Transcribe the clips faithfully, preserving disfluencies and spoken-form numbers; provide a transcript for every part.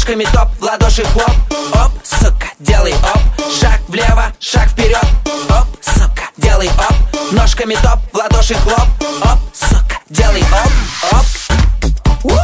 Ножками топ, в ладоши хлоп. Оп, сука, делай оп. Шаг влево, шаг вперед. Оп, сука, делай оп. Ножками топ, в ладоши хлоп. Оп, сука, делай оп, оп. У!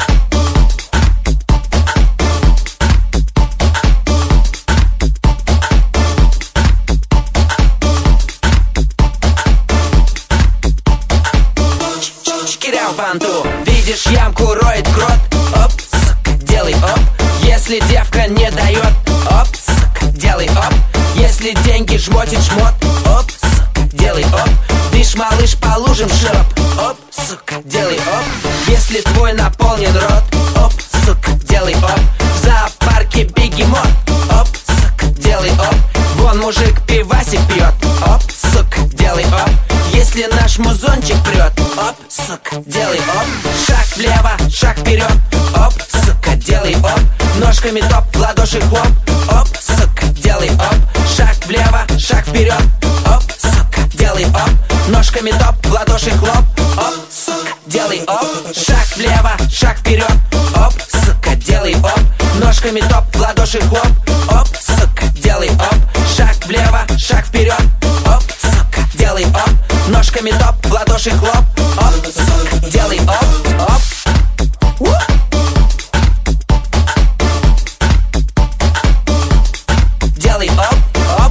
Банту. Видишь ямку, роет крот. Оп, сука, делай оп. Если девка не дает, оп, сука, делай оп. Если деньги жмотит жмот, оп, сука, делай оп. Дышь, малыш, по лужам широп. Оп, сука, делай оп. Если твой наполнен рот, оп, сука, делай оп. В зоопарке бегемот, оп, сука, делай оп. Вон мужик пивасик пьет, оп, сука, делай оп. Если наш музончик прет, оп, сука, делай оп. Шаг влево, шаг вперед, оп, сука, делай оп. Ножками топ, в ладоши хлоп. Оп, сука, делай оп. Шаг влево, шаг вперед, оп, сука, делай оп. Ножками топ, в ладоши хлоп. Оп, сука, делай оп. Шаг влево, шаг вперед, оп, сука, делай оп. Ножками топ, в ладоши хлоп. Оп, сука, делай оп. Шаг влево, шаг вперед, оп, сука, делай оп. Ножками топ, в ладоши хлоп. Оп, сука, делай оп, оп. У! Делай оп, оп.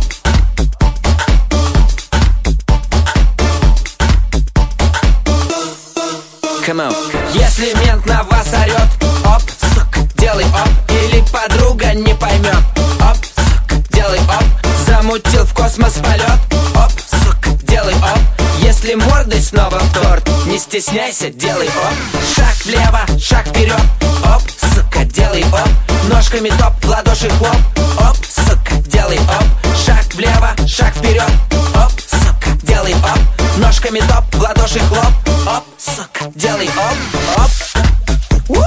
Come on. Если мент на вас орет, оп, сука, делай оп. Или подруга не поймет, оп, сука, делай оп. Замутил в космос полет, оп, сука, делай оп. Если мордой снова в торт, не стесняйся, делай оп. Шаг влево, шаг вперед, оп, сука, делай оп. Ножками топ, в ладоши хлоп. Оп, сука, делай оп. Шаг влево, шаг вперед, оп, сука, делай оп. Ножками топ, в ладоши хлоп. Оп, сука, делай оп, оп. У!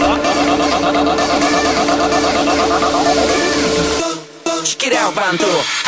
Банту.